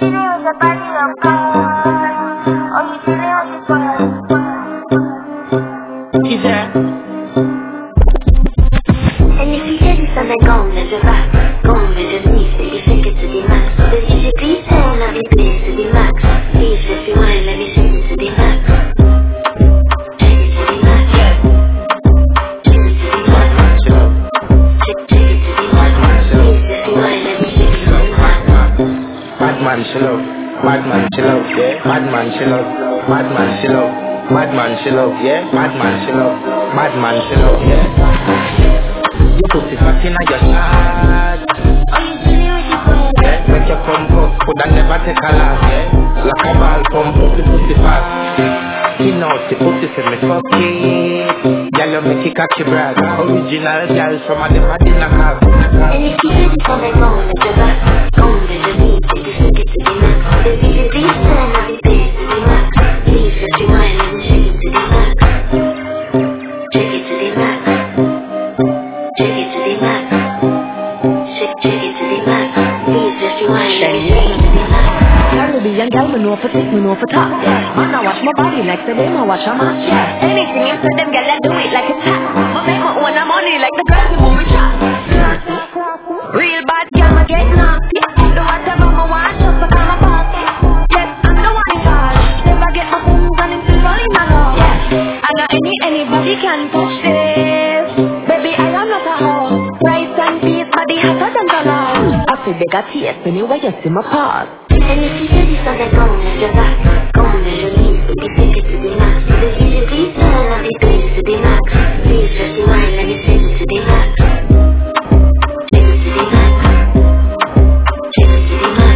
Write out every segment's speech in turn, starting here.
And if you hear this on the gong, then je vais underneath, baby, shake it to the max. The DJ please turn up the bass to the max. Please, if you want, let me shake it to the max. Shake it to the max. Shake it to the max. Shake it to the max. Please, if you want, let me shake it to the max. Bad man, chill out. Bad man, chill out. Yeah. Bad man, chill out. Bad man, chill out. Bad man, chill out. Yeah. Bad man, chill out. Bad man, chill out. Yeah. You put it back in your shot. Yeah. Make your pump up. Could I never take a laugh? Yeah. Like a ball pump up, you put it fast. You know, you put it in me fuck it. Y'all make it catchy brag. Original girl from a never did not have. And if you hear this on the gong, then je vais underneath, baby, shake it to the max. The DJ please turn up the bass to the max. Please, if you want, let me shake it to the max. Shake it to the max. Shake it to the max. Shake it to the max. Please, if you want, let me shake it to the max. Caribbean girl, me know for tick, me know for top. Man, I watch my body like say them, I watch a match. Anything you say them, girl, I do it like it's hot. But make my own money like the girls who movie shot. Real bad girl, me get nasty. Do whatever me want, just to come apart. Yes, I'm the one in charge. Never get my food and it's rolling along. And not anybody can touch this. Baby, I am not a hoe. Rice and peas, body hotter than the law. I feel they got tears anyway, you see my paws. And if you hear this on the gong, then je vais underneath, baby, shake it to the max. The DJ please turn up the bass to the max. Please, if you want, let me shake it to the max. Shake it to the max. Shake it to the max.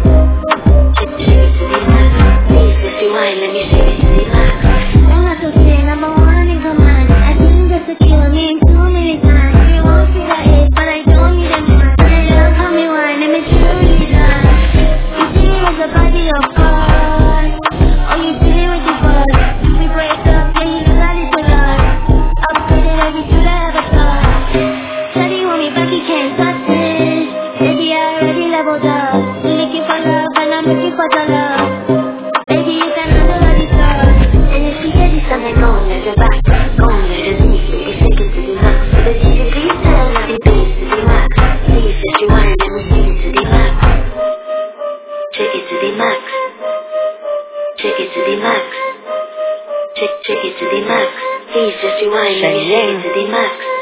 Shake it to the max. Please, if you want, let me shake it to the max. I'm not so sick, number one in command. I think just to kill me too many times. You won't see the hate, but I don't need a man. They love how me wine, let me truly die. The body of God. Oh, you did it with your bud. We break up, and you got it to love. I'm pretty like you should have a thought. Said you want me back, you can't touch it. Baby, I already leveled up. You're looking for love, and I'm looking for the love. Baby, you can handle all this stuff. And if you hear this, I'm like, go on, there's your back. Go on, there's your knees, baby, shake it to the max. The DJ, please turn up the bass to the max. Please, if you want, let me shake it to the max. Shake it to the max. Shake it to the max. Shake it to the max. Please, just rewind. Let me shake it to the max.